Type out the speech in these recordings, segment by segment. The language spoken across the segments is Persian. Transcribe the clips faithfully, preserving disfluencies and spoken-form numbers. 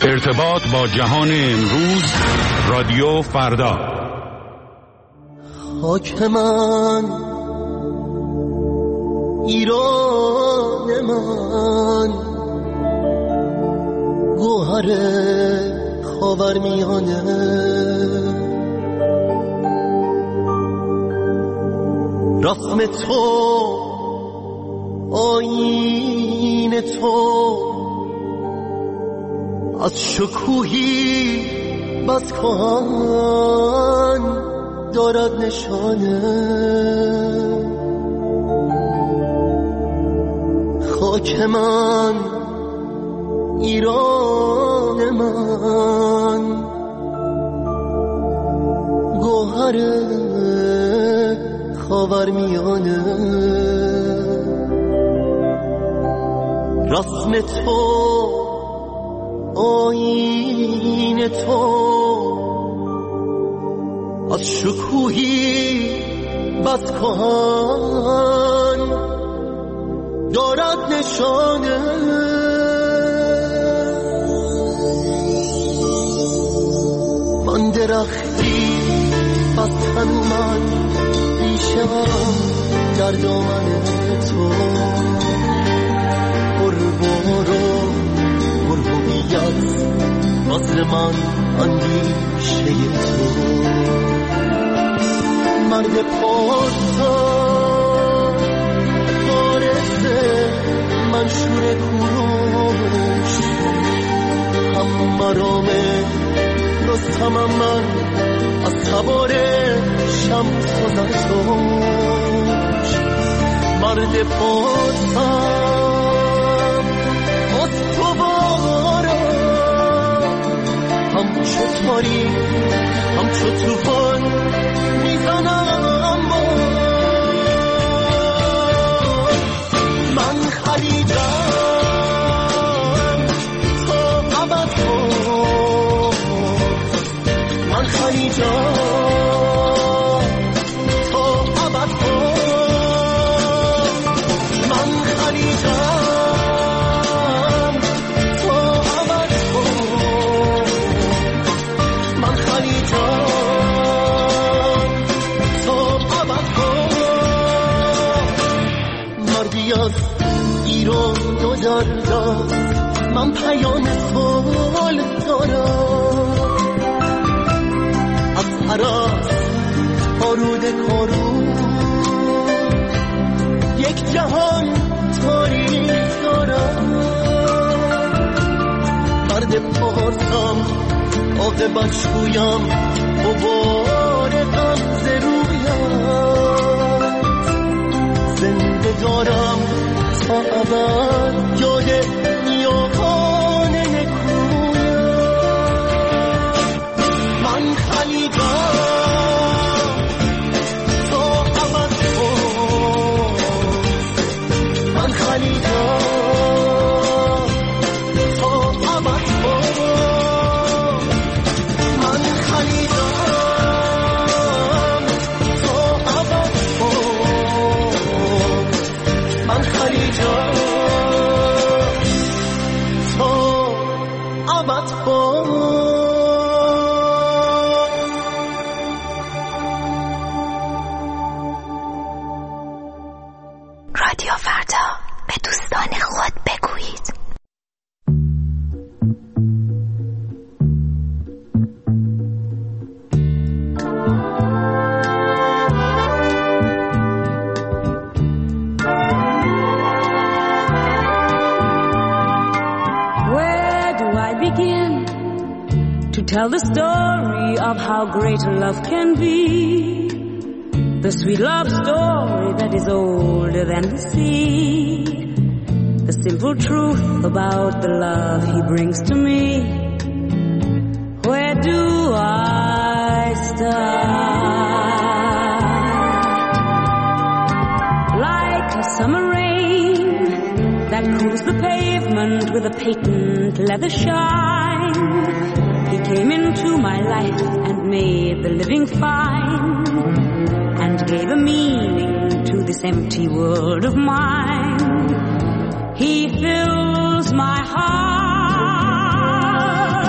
ارتباط با جهان امروز، رادیو فردا. خاک من، ایران من، گوهر خاورمیانه، رسم تو، آیین تو، از شکوهی بس کهن دارد نشانه. خاک من، ایران من، گوهر خاورمیانه، رسم تو، آیین تو، از شکوهی بس کهن دارد نشانه. من درختی بس تنومند بیشم در دامن تو، بربارو وصل من اندیشه تو، مرد پارسان بارسته منشور کوروش، هم مرامه رستمم من از سوار شمس و زرتوش. مرد پارسان استوارا، همچو تاری همچو توفان میزنم با من خلیجم تا ابد کن، من خلیجم تا ابد کن، من خلیجم ایران دو دردم، من پیام سال دارم از هراس آرود کارو، یک جهان تاریخ دارم. مرد پارسم عاقبت شویم، غبار غمزه رویم، زنده دارم تا ابد یاد نیاکان نکویم. من خلیجم تا ابد کن، من خلیجم تا ابد کن، من خلیجم تا ابد کن، من خلیجم تا ابد کن. رادیو فردا، به دوستان خود بگویید. Tell the story of how great love can be, the sweet love story that is older than the sea, the simple truth about the love he brings to me. Where do I start? Like a summer rain that cools the pavement with a patent leather shine, he came into my life and made the living fine, and gave a meaning to this empty world of mine. He fills my heart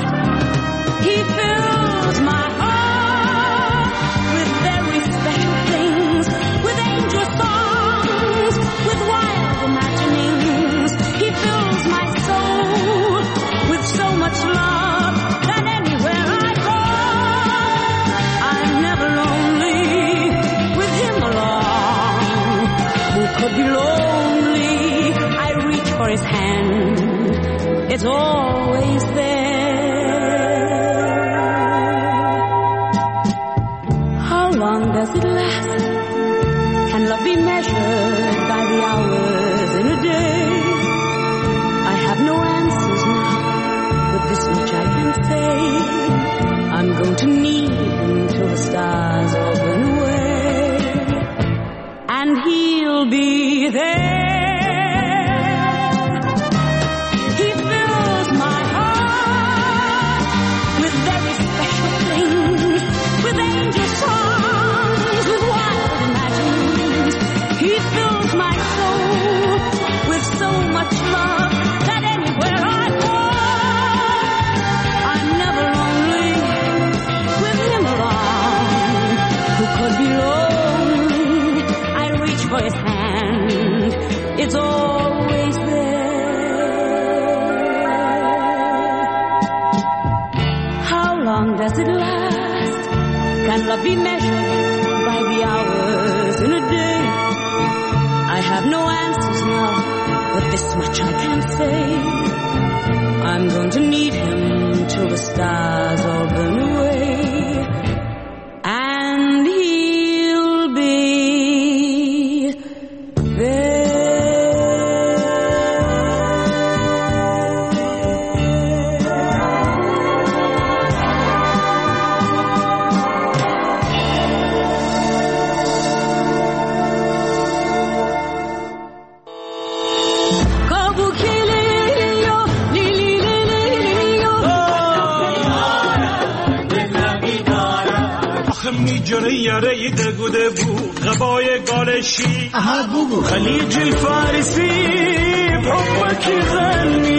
it's always there. How long does it last? Can love be measured by the hours in a day? I have no answers now, but this much I can say. I'm going to need him till the stars all burn away, and he'll be there. He fills my heart with very special things, with angel songs, with wild imaginings. He fills my soul with so much love that anywhere I go, I'm never lonely with him around. Who could be lonely? I reach for his hand, it's always there. How long does it last? Can love be measured by the hours in a day? I have no answers now, but this much I can say. I'm going to need him till the stars all burn away, and he'll be there. میجونه یاره دگوده بو غبای گالشی خلیج الفارسی بحبك غني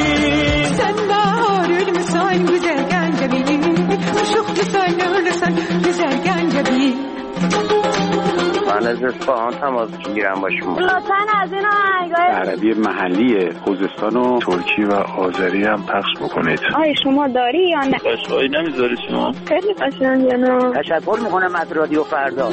سنبار المساين güzel جميل وشوق لسان لسان güzel جميل من از اصفهان تماس میگیرم با شما. لطفاً از این آهنگای عربی محلی خوزستان و ترکی و آذری هم پخش بکنید. آیا شما داری یا نه؟ قشقایی نمیذاری شما؟ خیلی قشنگه نه؟ تشکر میکنم از رادیو فردا.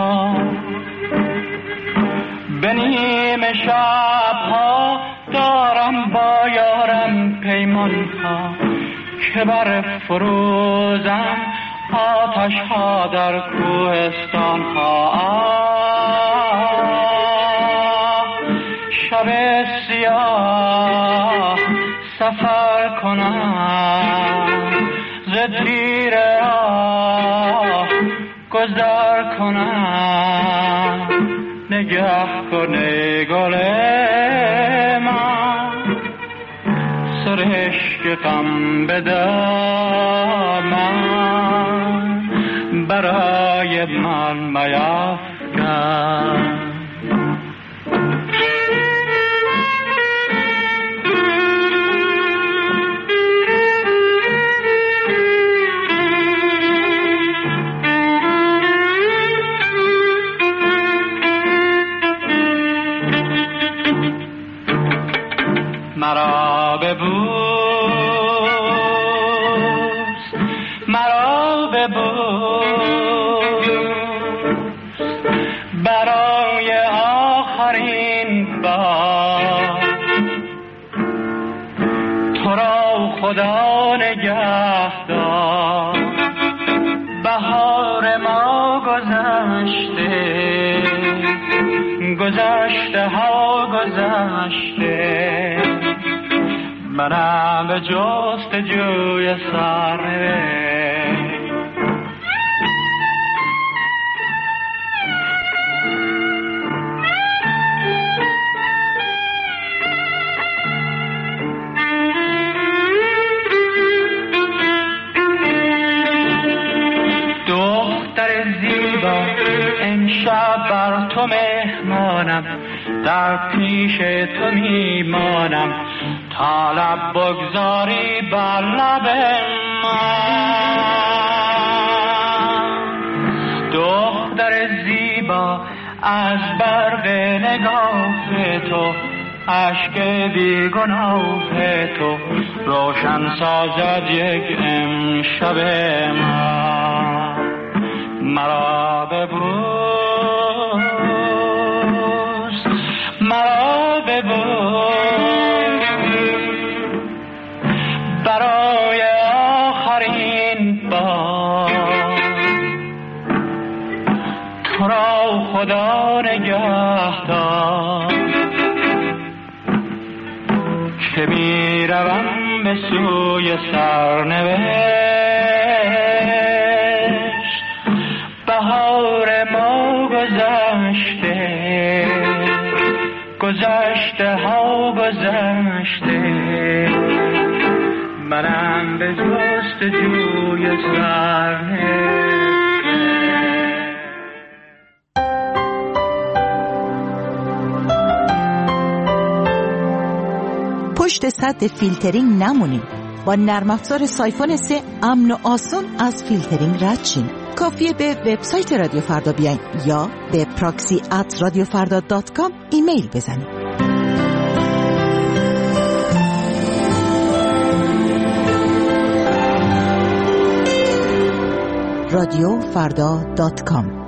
به نیم شب‌ها کنم با یارم پیمان ها که بر فروزم آتش ها در کوهستان ها. شب سیاه سفر کنم ز تیر راه گذر کنم نگه کنه گل من سرشک غم به دامن برای من میفکن. مرا ببوس مرا ببوس برای آخرین بار تو را خدا نگه دار. بهار ما گذشته گذشته ها گذشته منم به جست جوی سرنوشت. دختر زیبا امشب بر تو مهمانم در پیش تو میمانم تا لب بگذاری بر لب من. دختر زیبا از برق نگاه تو عشق بیگناه تو روشن سازد یک امشب من. مرا ببوس مرا ببوس برای آخرین بار تو را خدا نگه دار که می روم به سوی سرنوشت. بهار ما گذشته گذشته ها گذشته منم به جست جوی سرنوشت. پشت سد فیلترینگ نمونید. با نرم افزار سایفون سه امن و آسون از فیلترینگ رد شین. کافیه به وبسایت رادیو فردا بیاین یا به پراکسی ات رادیو فردا دات کام ایمیل بزنید. رادیو فردا دات کام.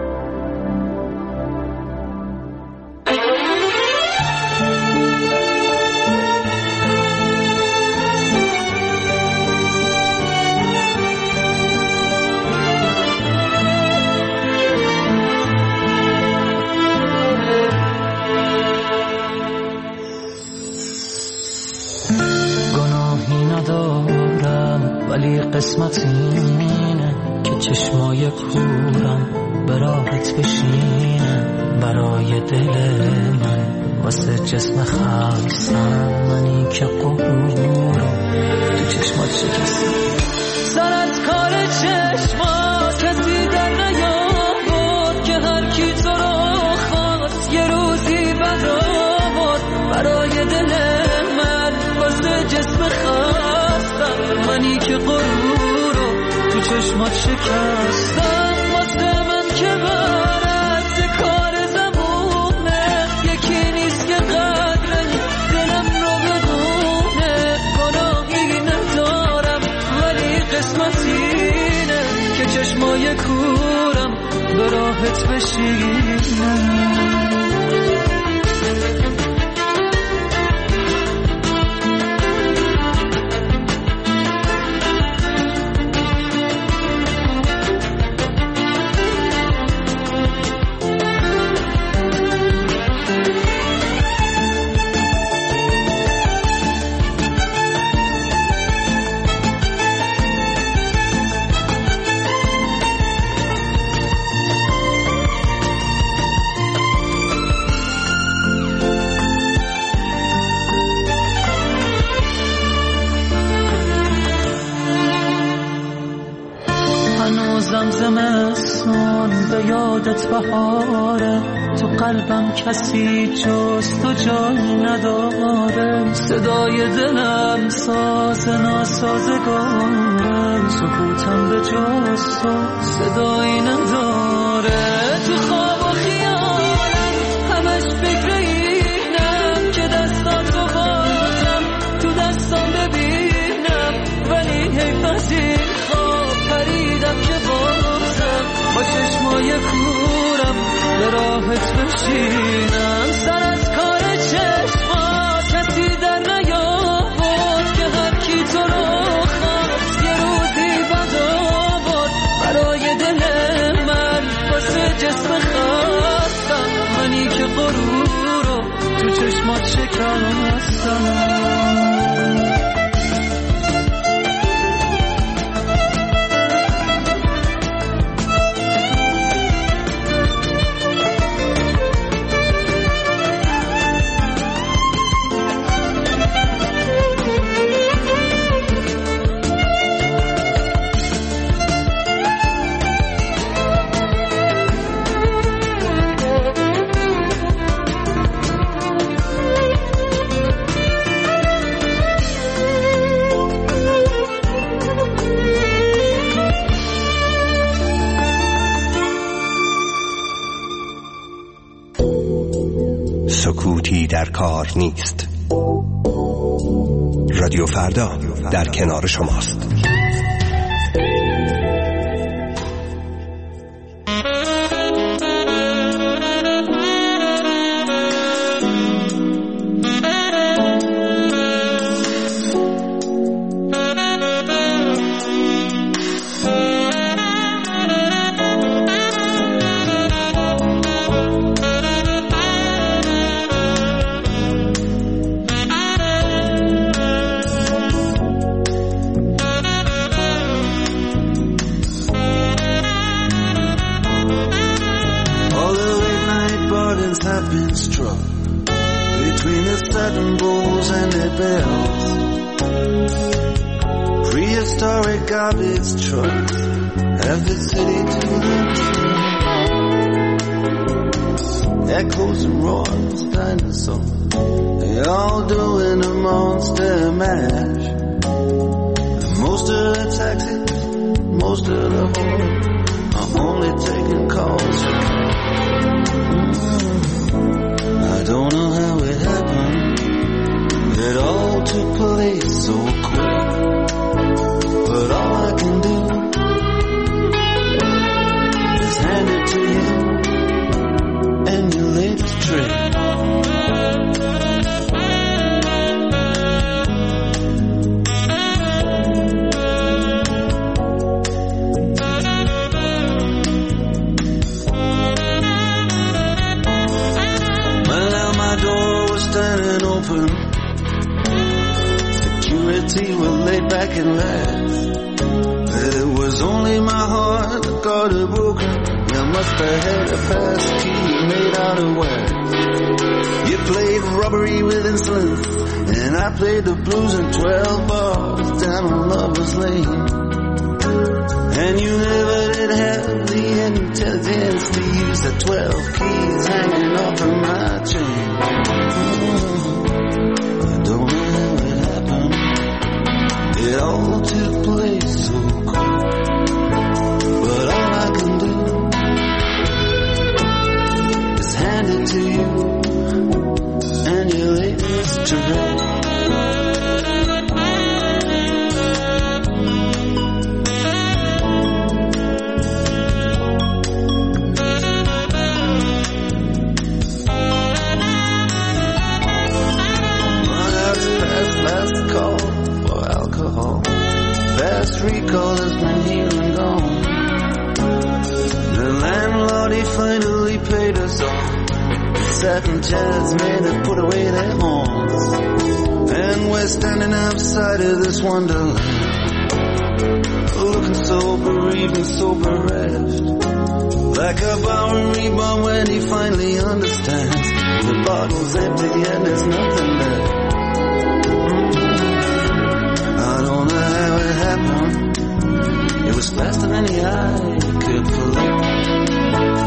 ولی قسمت اینه که چشمای کورم به راحت بشینه برای دل من واسه جسم خستم منی که قبورم تو چشمات شکستم. سرت کار چشمات کسی در نیاورد که هر کی تو رو خواست یه روزی برآورد برای دل من واسه جسم خستم منی که غرور رو تو چشمات شکستم. واسه من که برد کار زبونه یکی نیست که قدرنی دلم رو بدونه. گناهی ندارم ولی قسمت اینه که چشمای کورم به راحت بشینم. یادت بهاره، تو قلبم کسی جز تو جای نداره. صدای دلم ساز ناسازگاره، سکوتم به جز تو صدایی نداره. تو خواب و خیالم همش فکر اینم که دستات رو بازم تو دستام ببینم، ولی حیف از این خواب پریدم که بازم با چشمای کورم به راحت بشینم. سر از کار چشمات کسی در نیاورد که هر کی تو رو خواست یه روزی بد آورد. برای دل من واسه جسم خواستم، منی که غرور رو تو چشمات شکستم. سکوتی در کار نیست. رادیو فردا در کنار شماست. It was faster than the eye could flee.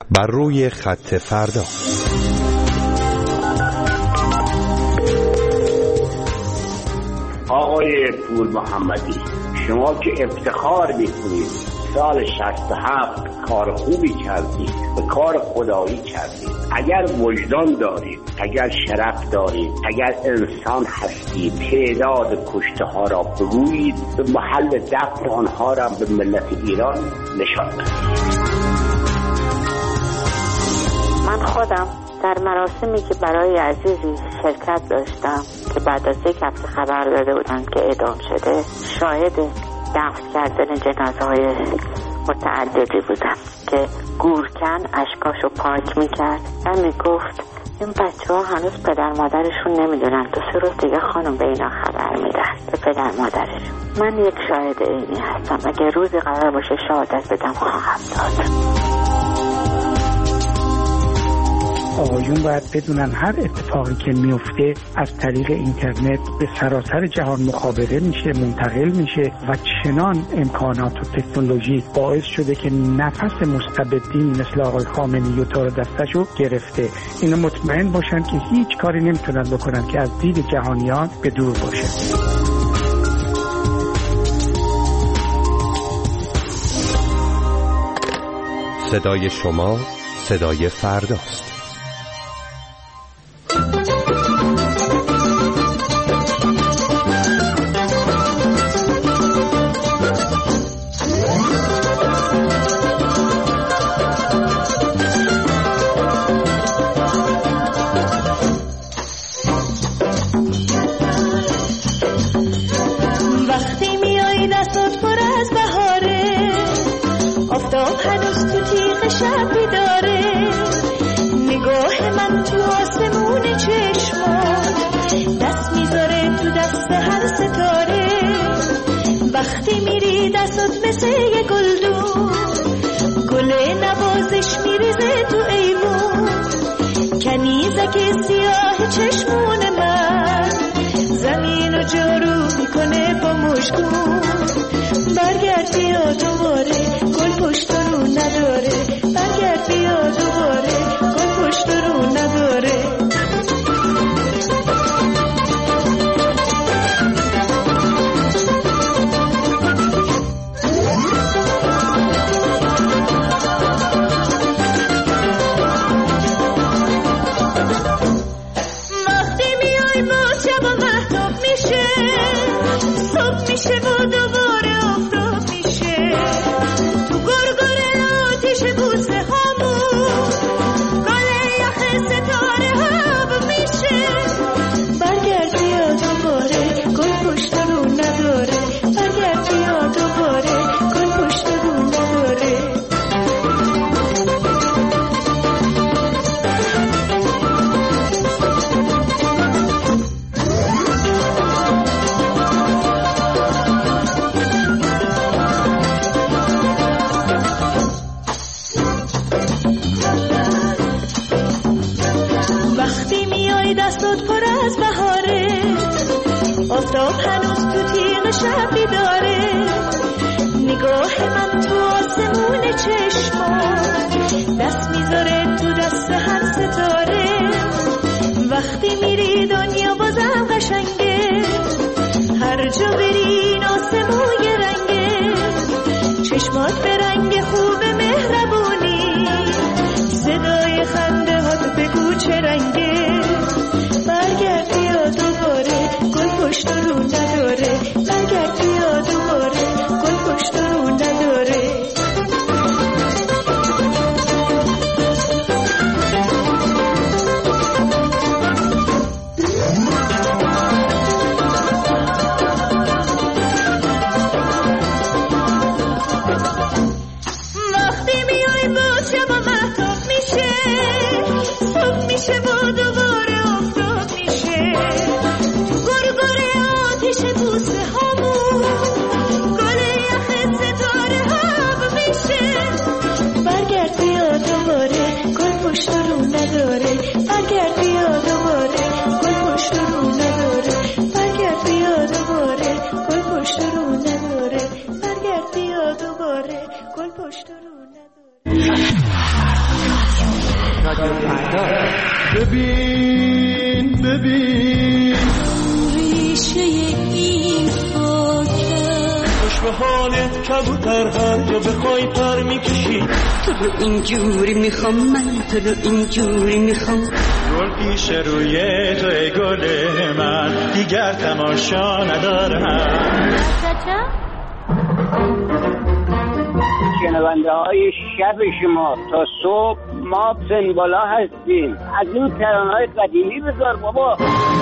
بر روی خط فردا. آقای پور محمدی، شما که افتخار میکنید سال شصت و هفت کار خوبی کردید و کار خدایی کردید، اگر وجدان دارید، اگر شرف دارید، اگر انسان هستید، تعداد کشته ها را بگویید، به محل دفن آنها را به ملت ایران نشان دهید. من خودم در مراسمی که برای عزیزی شرکت داشتم که بعد از یک هفته خبر داده بودن که اعدام شده، شاهد دفن کردن جنازه های متعددی بودم که گورکن اشکاشو پاک میکرد و میگفت این بچه ها هنوز پدر مادرشون نمیدونن، دو سه روز دیگه خانم به اینا خبر میدن به پدر مادرشون. من یک شاهد اینی هستم، اگه روزی قرار باشه شهادت بدم خواهم داد. آقایون باید بدونن هر اتفاقی که میفته از طریق اینترنت به سراسر جهان مخابره میشه، منتقل میشه و چنان امکانات و تکنولوژی باعث شده که نفس مستبدین مثل آقای خامنه‌ای و تار دستشو گرفته. اینا مطمئن باشن که هیچ کاری نمیتونن بکنن که از دید جهانیان به دور باشه. صدای شما صدای فرداست. وقتی میری دستت مثل یه گلدون، گل نوازش میریزه تو ایوون، کنیزک سیاه چشمون من زمین رو جارو میکنه با مشکون. برگرد بیا دوباره گل پشت رو نداره، برگرد بیا دوباره گل پشت رو نداره. میشه و دوباره آفتاب میشه تو گرگر آتیش بوسه هامون، گل یخ ستاره ها میشه. برگرد بیا دوباره گل پشت رو نداره، برگرد بیا دوباره گل پشت رو نداره. دستت پر از بهاره، آفتاب هنوز تو تیغ شب بیداره، نگاه من تو آسمون چشمات دست میذاره تو دست هر ستاره. وقتی میری دنیا بازم قشنگه، هر جا بری این آسمون یه رنگه، چشمات به رنگ خوب مهربونی، صدای خنده هات بگو چه رنگه. برگرد بیا دوباره گل پشت رو نداره، برگرد بیا دوباره گل پشت رو نداره. رادیو فردا. ببین ببین ریشه این خاکه خوش به حالت کبوتر هر جا بخوای پر میکشی. تو رو اینجوری میخوام من، تو رو اینجوری میخوام. گل پیش روی تو ای گل من، دیگر تماشا ندارم. شنونده های شب شما تا صبح ما پنبالا هستیم. از این ترانه های قدیمی بذار بابا.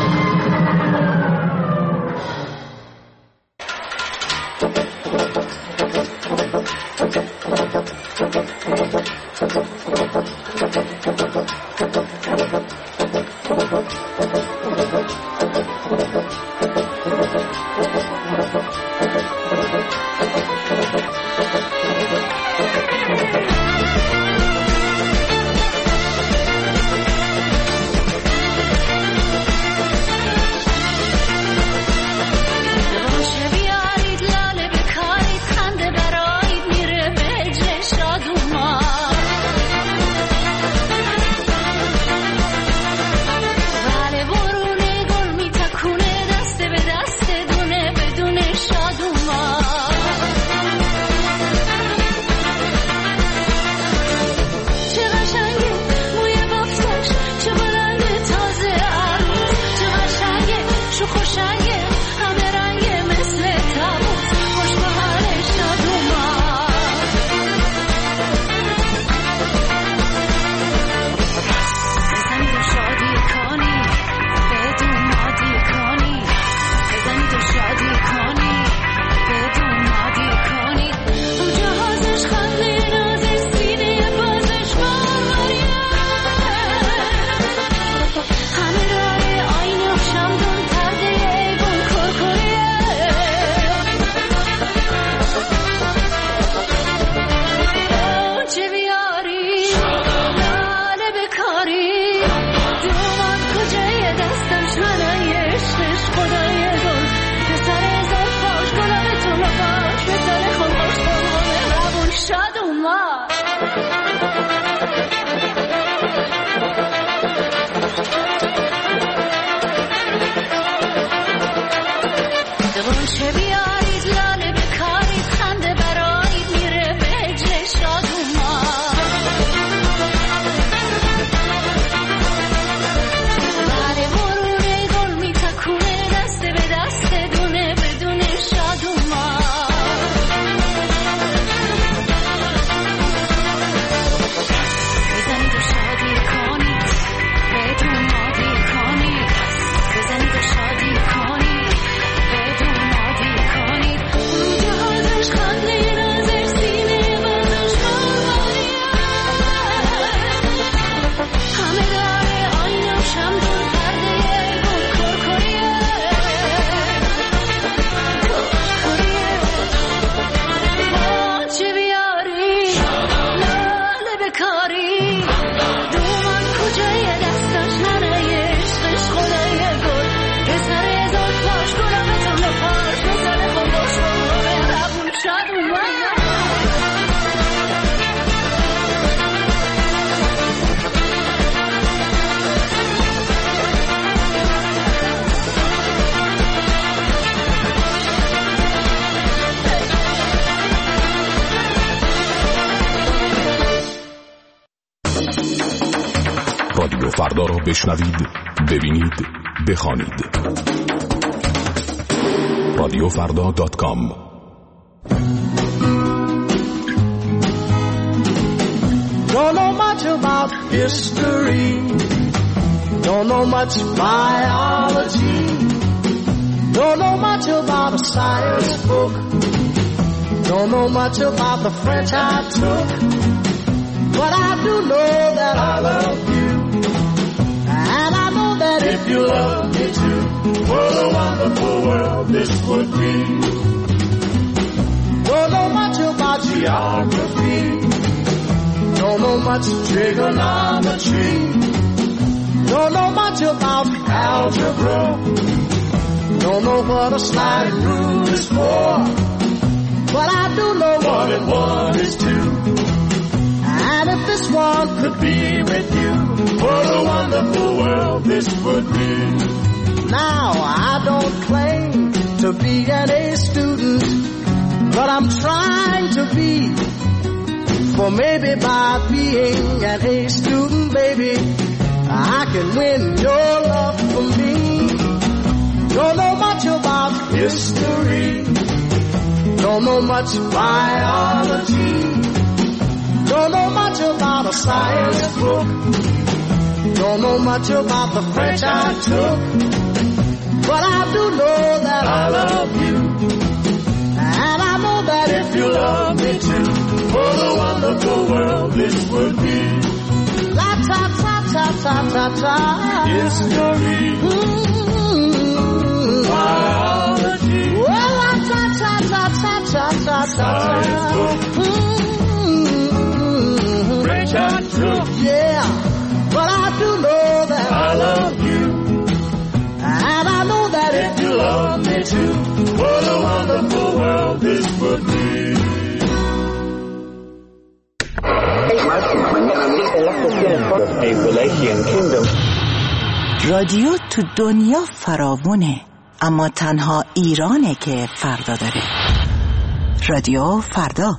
رادیو فردا را بشنوید، ببینید، بخوانید. رادیو فردا دات کام. Don't know much about history, don't know much biology, don't know much about a science book, don't know much about the French I took, but I do know that I love you, and I know that if you love me too, what a wonderful world this would be. Don't know much about geography, don't know much trigonometry, don't know much about algebra, don't know what a slide rule is for, but I do know one and one is two. And if this one everyone could be with you. What a wonderful world this would be. Now I don't claim to be an A student, but I'm trying to be. For maybe by being an A student, baby, I can win your love for me. Don't know much about history, don't know much biology, don't know much about a science book, don't know much about the French I took, but I do know that I love you, and I know that if you love me too, what a wonderful world this would be. La ta ta ta ta ta ta. History. Mm-hmm. Biology. Well, la ta ta ta ta ta ta ta. Mm-hmm. French I took. Yeah, but I do know that I love you, and I know that if you love me too, what a wonderful world this would be. رادیو تو دنیا فراوونه، اما تنها ایرانه که فردا داره. رادیو فردا.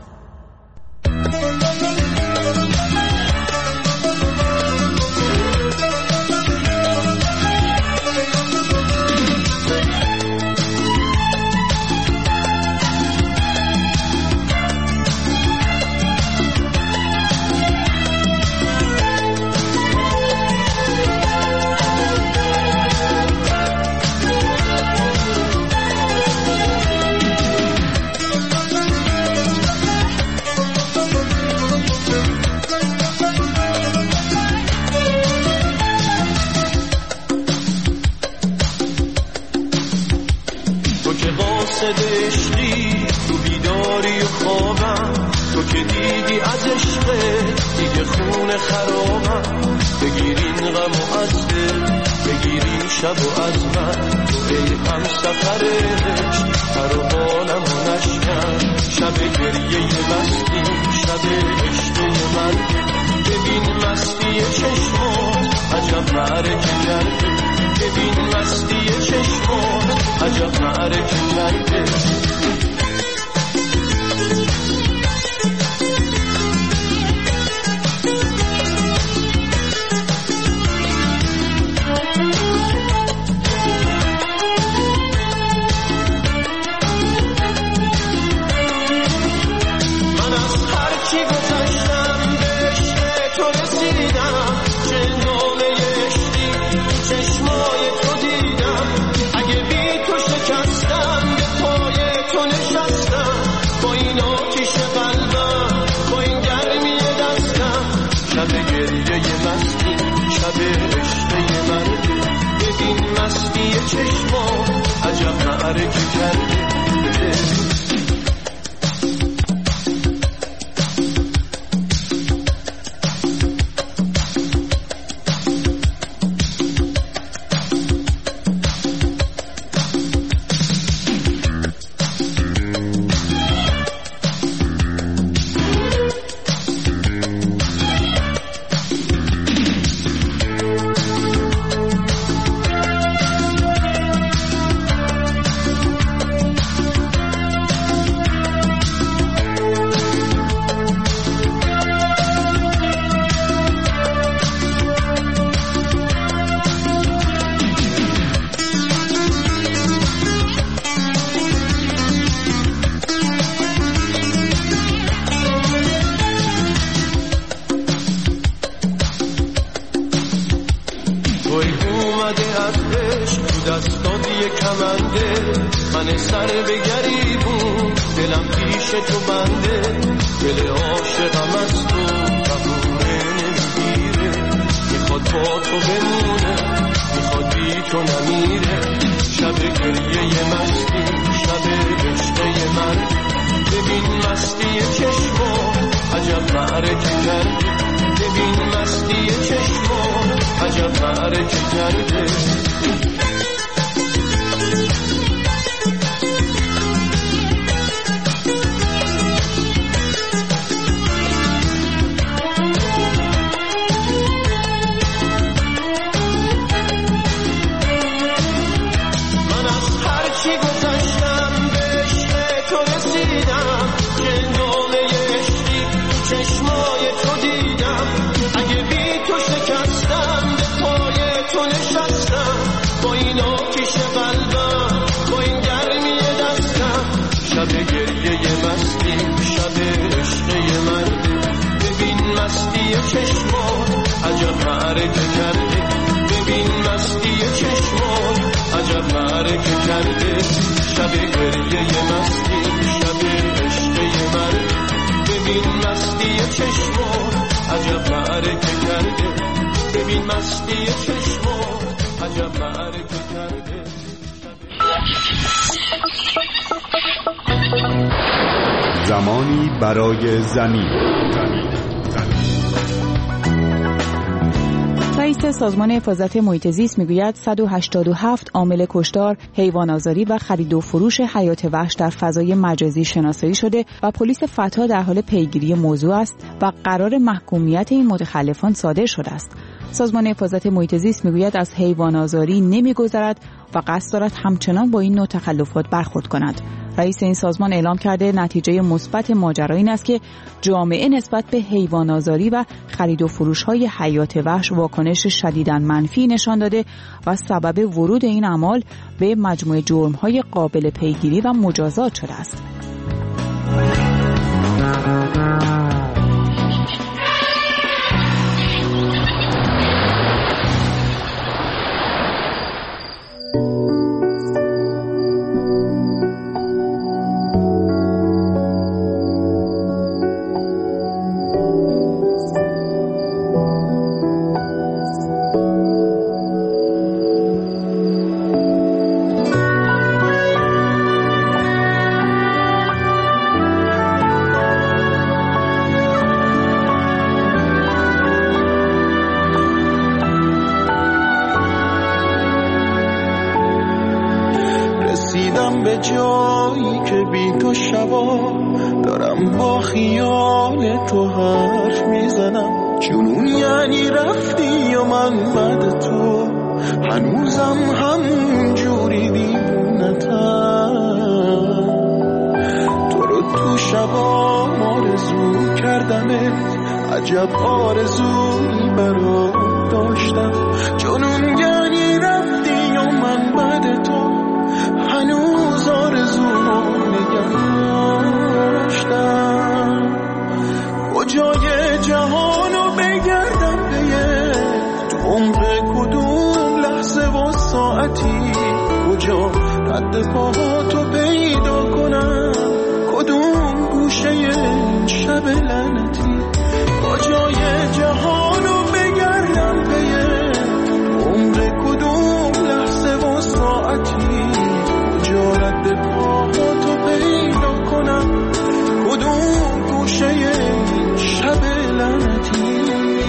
عشقی تو بیداری و خوابم، تو که دیدی از عشق دیگه خون خرابم، بگیرین غم و از دل بگیرین شب و از من، تو ای هم سفر عشق پر و بالم و نشکن، شب گریه مستی شب عشق مرگ، ببین مستی چشمات عجب معرکه کرده، ببین مستی چشمات عجب معرکه کرده. چشمات عجب معرکه کرده. من سر به گریبون دلم پیش تو بنده، دل عاشقم از تو بهونه نمیگیره، میخواد با تو بمونه میخواد بی تو نمیره، شب گریه مستی شب عشقه من، ببین مستی چشمات عجب معرکه کرده، ببین مستی چشمات عجب معرکه کرده. چشمات عجب معرکه کرده ببین مستی چشمات عجب معرکه کرده شب گریه مستی شب عشقه مرد ببین مستی چشمات عجب معرکه کرده ببین مستی چشمات عجب معرکه کرده زمانی برای زمین. رئیس سازمان حفاظت محیط زیست میگوید صد و هشتاد و هفت عامل کشتار، حیوان‌آزاری و خرید و فروش حیات وحش در فضای مجازی شناسایی شده و پلیس فتا در حال پیگیری موضوع است و قرار محکومیت این متخلفان صادر شده است. سازمان حفاظت محیط زیست میگوید از حیوان‌آزاری نمیگذرد و قصد دارد همچنان با این نوع تخلفات برخورد کند. رئیس این سازمان اعلام کرده نتیجه مثبت ماجرا این است که جامعه نسبت به حیوان‌آزاری و خرید و فروش‌های حیات وحش واکنش شدیداً منفی نشان داده و سبب ورود این اعمال به مجموعه جرم‌های قابل پیگیری و مجازات شده است. به جایی که بی تو شبا دارم با خیال تو حرف میزنم جنون یعنی رفتی و من بعد تو هنوزم همون جوری دیوونتم تو رو تو شبا آرزو کردمت عجب آرزویی برات داشتم جنون یعنی رفتی و من بعد تو هنوز آرزو نگه داشتم کجای جهانو بگردم به تو عمر کدوم لحظه و ساعتی کجا رد پاهاتو پیدا کنم کدوم گوشه شب لعنتی کجای جهانو بگردم به تو عمر کدوم لحظه و ساعتی رد پاهاتو پیدا کنم کدوم گوشه شب لعنتی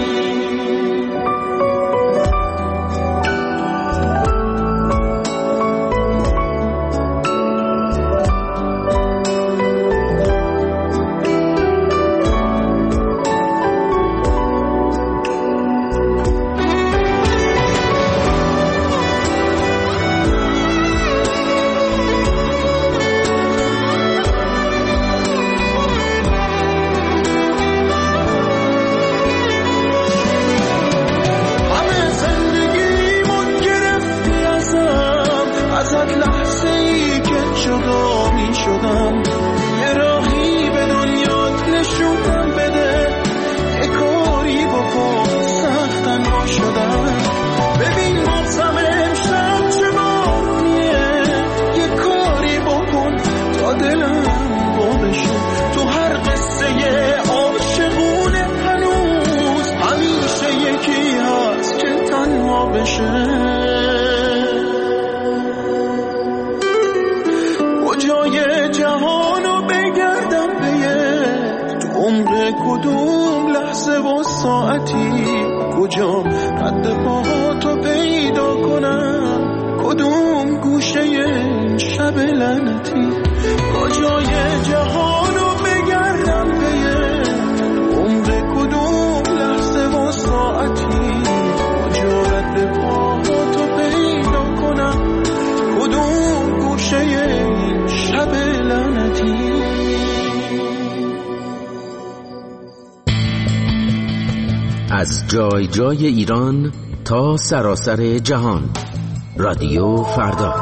از جای جای ایران تا سراسر جهان رادیو فردا.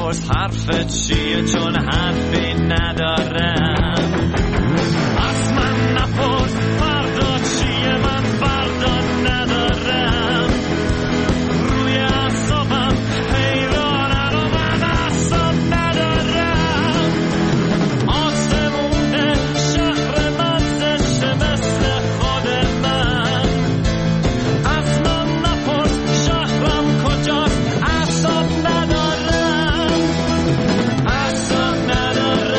نپرس حرفت چیه چون حرفی ندارم. از من نپرس فردا چیه من فردا ندارم. روی اعصابم حیرانم و من اعصاب ندارم. آسمون شهر من زشته مثل خود من. از من نپرس شهرم کجاست اعصاب ندارم. اعصاب ندارم.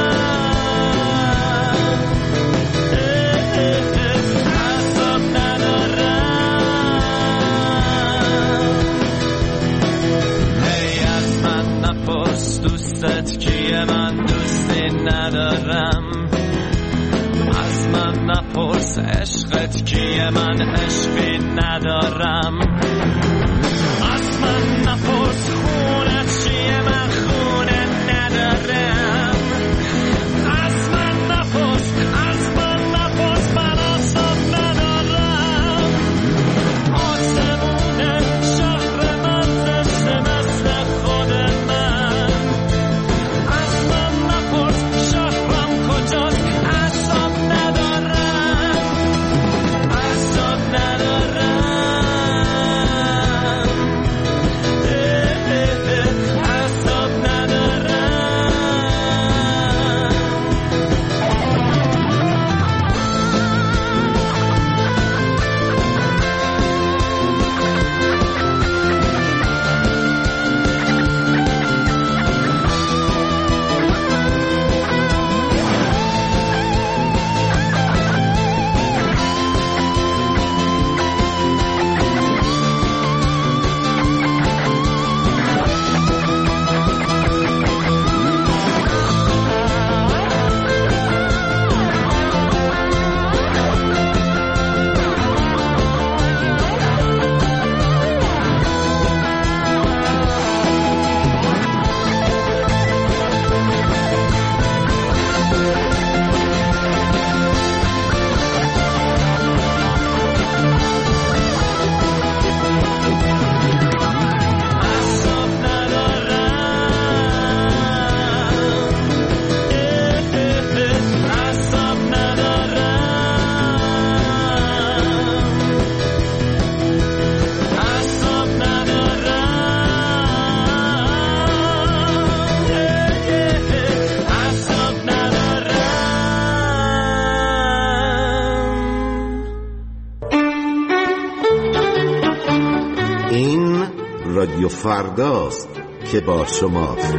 اعصاب ندارم. هی از من نپرس دوستت کیه من دوستی ندارم. از من نپرس عشقت کیه من عشقی ندارم. از من نپرس خونت چیه من خونه ندارم. از من نپرس از من نپرس من اعصاب ندارم. آسمون شهر من زشته مثل خود من. از من نپرس شهرم کجاست اعصاب ندارم. اعصاب ندارم. اعصاب ندارم. این رادیو فرداست که با شماست.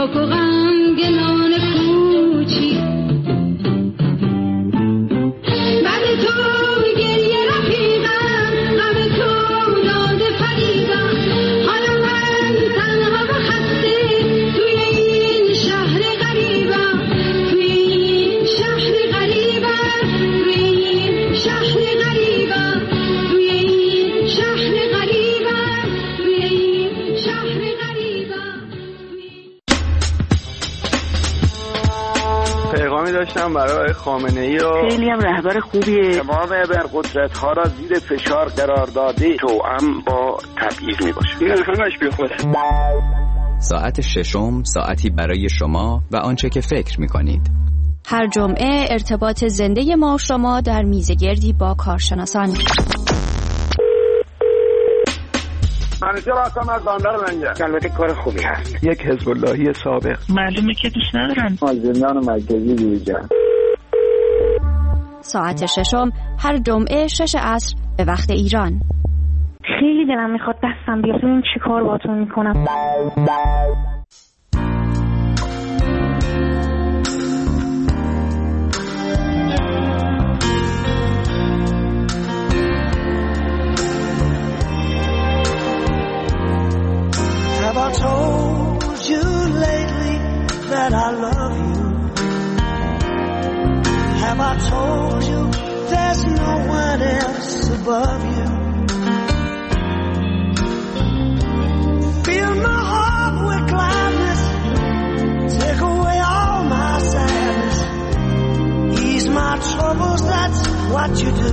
خاک و غمگنان کوچی بعد تو گریه رفیقم غم تو ناز فریدم حالا من تنها و خسته توی این شهر غریبم توی این شهر غریبم توی این شهر غریبم توی این شهر غریبم توی این شهر غریبم. پیغامی داشتم برای خامنه ای و خیلی هم رهبر خوبیه. تمام ابرقدرت ها را زیر فشار قرار داده توأم با تبعیض می باشه. این همش بی خوده. ساعت ششم ساعتی برای شما و آنچه که فکر می کنید. هر جمعه ارتباط زنده ما و شما در میزگردی با کارشناسان. منوچه راستم از باندر منجه. البته کار خوبی هست. یک حزب اللهی سابق. معلومه که دوست ندارن. از زندان مرکزی بیرون. ساعت ششم هر جمعه شش عصر به وقت ایران. خیلی دلم میخواد دستم بیاد ببینم چی کار باهاتون میکنم. Have I told you lately that I love you? Have I told you there's no one else above you? Fill my heart with gladness, take away all my sadness, ease my troubles, that's what you do.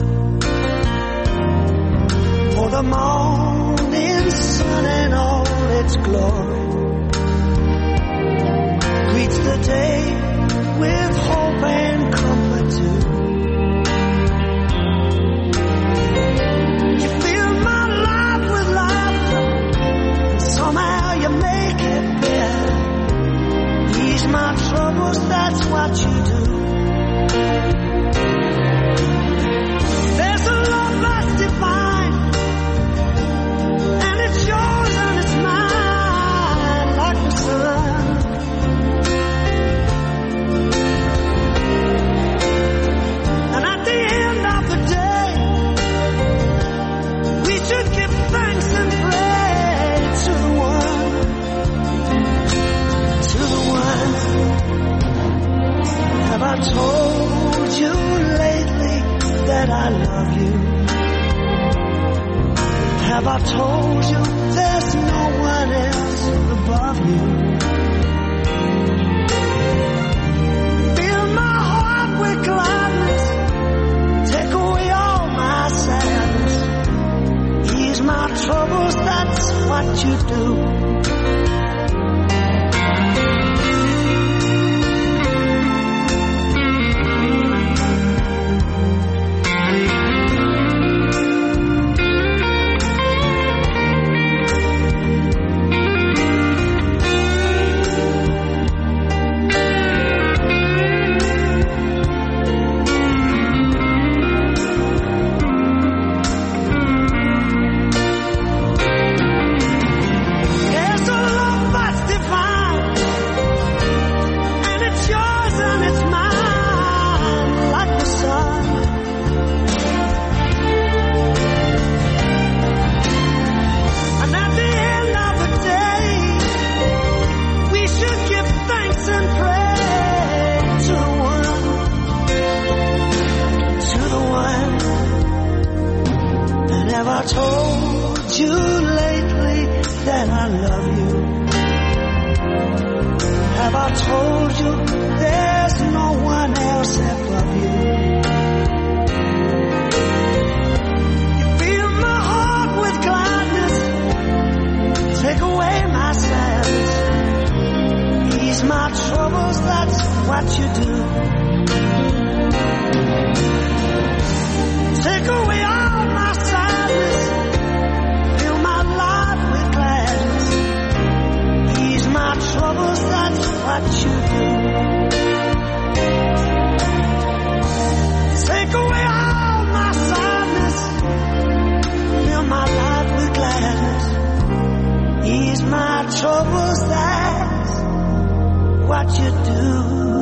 For the morning sun and all its glory greets the day with hope and comfort too. You fill my life with laughter, and somehow you make it better. Ease my troubles, that's what you do. There's a love that's divine, and it's yours and it's mine like the sun. And at the end of the day, we should give thanks and pray to the one, to the one. Have I told you lately that I love you? Have I told you there's no one else above you? Fill my heart with gladness, take away all my sadness, ease my troubles, that's what you do. what you do.